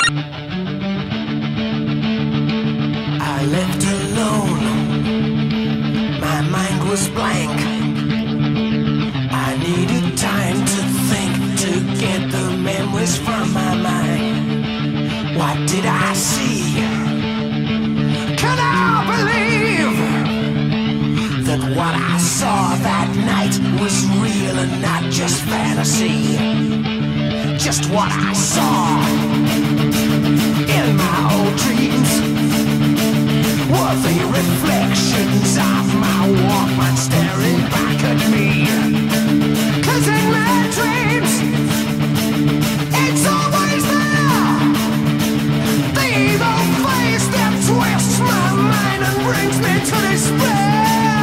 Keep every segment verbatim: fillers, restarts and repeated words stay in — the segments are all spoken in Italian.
I left alone, my mind was blank. I needed time to think, to get the memories from my mind. What did I see? Can I believe that what I saw that night was real and not just fantasy? Just what I saw in my old dreams were the reflections of my Walkman staring back at me. 'Cause in my dreams, it's always there, the evil face that twists my mind and brings me to despair.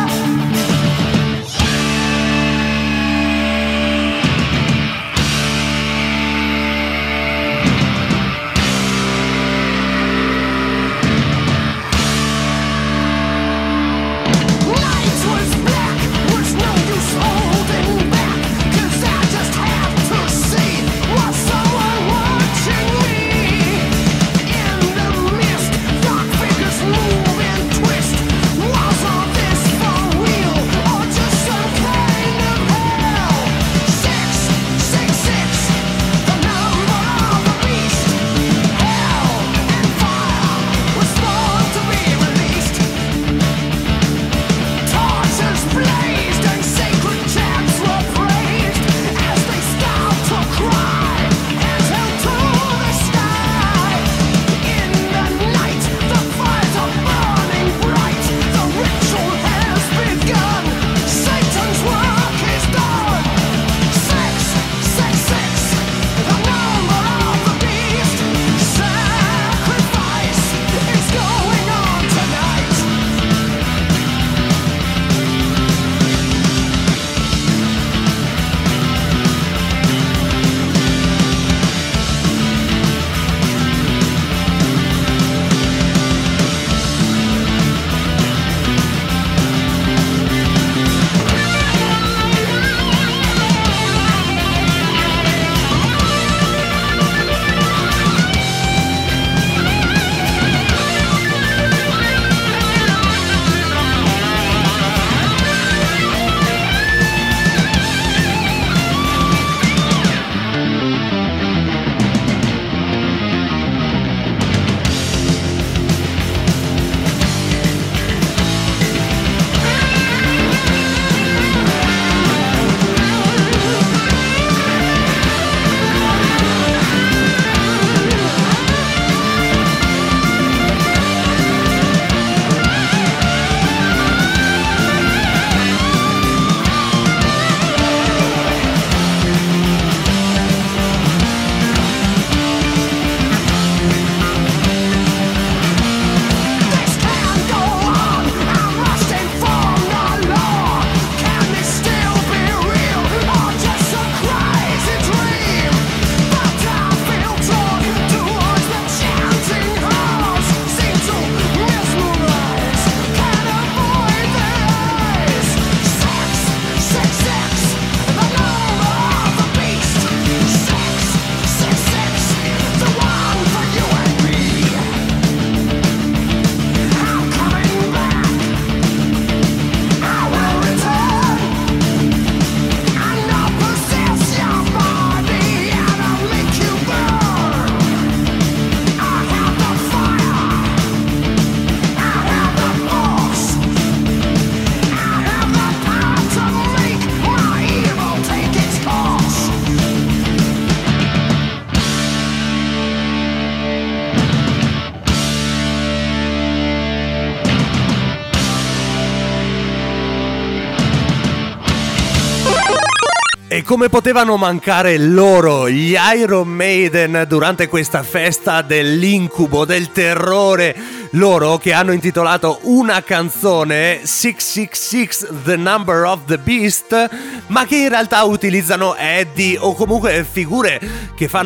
E come potevano mancare loro, gli Iron Maiden, durante questa festa dell'incubo, del terrore, loro che hanno intitolato una canzone sei sei sei The Number of the Beast, ma che in realtà utilizzano Eddie o comunque figure che fanno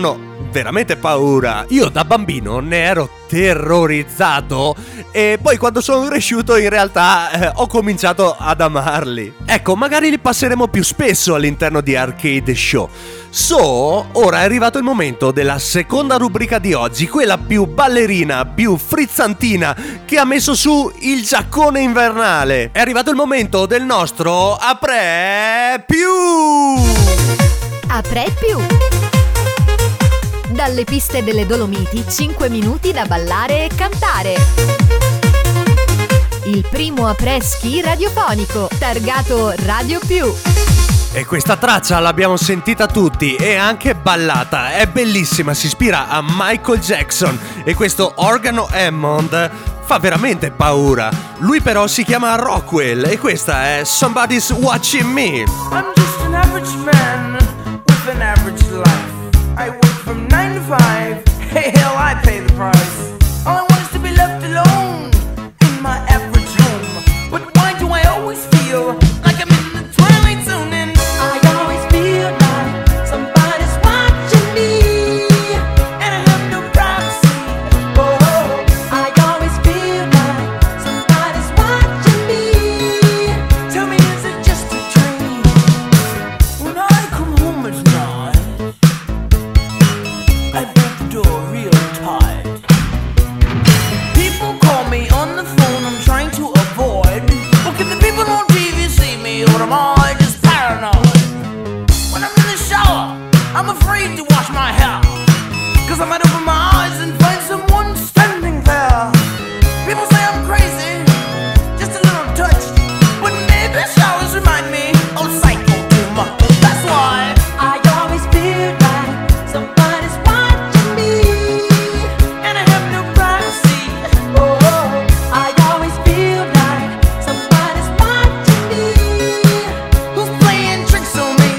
veramente paura. Io da bambino ne ero terrorizzato e poi quando sono cresciuto in realtà eh, ho cominciato ad amarli. Ecco, magari li passeremo più spesso all'interno di Arcade Show. So, ora è arrivato il momento della seconda rubrica di oggi, quella più ballerina, più frizzantina, che ha messo su il giaccone invernale. È arrivato il momento del nostro Apre Più! Apre Più! Dalle piste delle Dolomiti, cinque minuti da ballare e cantare. Il primo après-ski radiofonico, targato Radio Più. E questa traccia l'abbiamo sentita tutti e anche ballata, è bellissima, si ispira a Michael Jackson e questo organo Hammond fa veramente paura. Lui però si chiama Rockwell e questa è Somebody's Watching Me. I'm just an average man with an average life. I work from nine to five, hey hell I pay the price. All I want is to be left alone in my average home. But why do I always feel like I'm in the twilight zone? And I always feel like somebody's watching me, and I have no privacy. Oh, I always feel like somebody's watching me. Tell me, is it just a dream? When I come home at night, I bolt the door real tight. People call me on the phone, I'm trying to avoid. But can the people on T V see me, or am I just paranoid? When I'm in the shower, I'm afraid to wash my hair, cause I might open my eyes and find someone standing there. People say I'm crazy, just a little touched, but maybe showers remind me of psycho too much. That's why I always feel like somebody's watching me, and I have no privacy. Oh, I always feel like somebody's watching me. Who's playing tricks on me?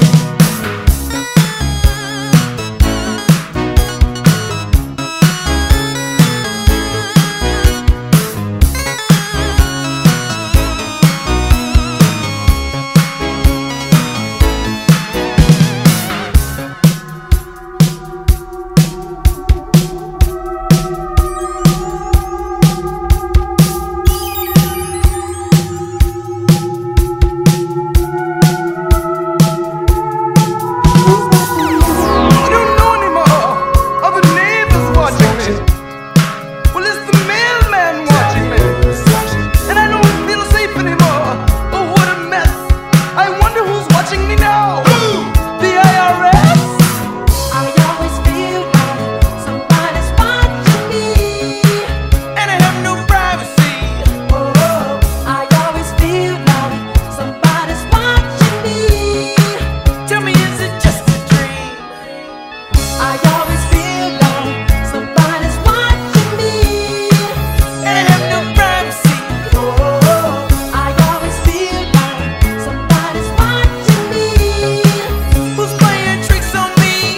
I don't know anymore. Are the neighbors watching me? Well, it's the mailman watching me. And I don't feel safe anymore. Oh, what a mess. I wonder who's watching me now. The I R S? I always feel like somebody's watching me, and I have no privacy. Oh, I always feel like somebody's watching me. Tell me, is it just a dream? I always feel like somebody's watching me, and I have no privacy. Oh, I always feel like somebody's watching me. Who's playing tricks on me?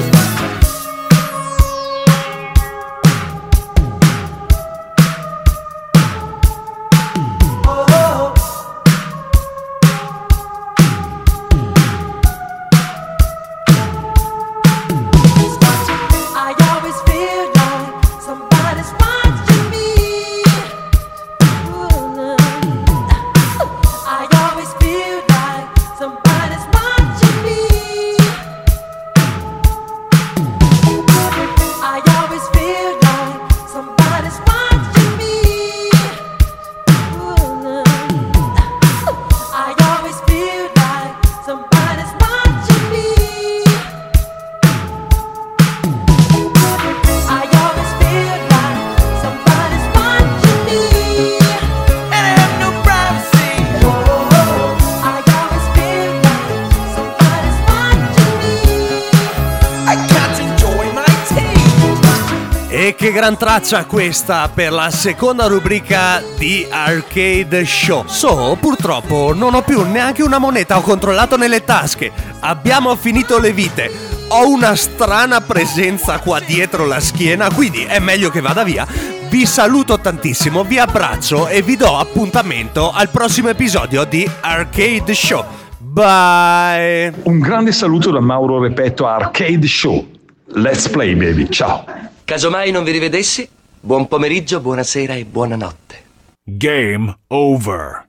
Oh. I always feel like somebody's watching me. I always feel like somebody's watching me. I always feel like somebody's watching me. I always feel like somebody's watching me. I always feel like somebody's watching me, and I have no privacy. Oh, I always feel like somebody's watching me. I can't enjoy my tea. E che gran traccia questa per la seconda rubrica di Arcade Show. So, purtroppo non ho più neanche una moneta, ho controllato nelle tasche. Abbiamo finito le vite. Ho una strana presenza qua dietro la schiena, quindi è meglio che vada via. Vi saluto tantissimo, vi abbraccio e vi do appuntamento al prossimo episodio di Arcade Show. Bye! Un grande saluto da Mauro Repetto a Arcade Show. let's play baby, ciao. Casomai non vi rivedessi, buon pomeriggio, buonasera e buonanotte. Game over.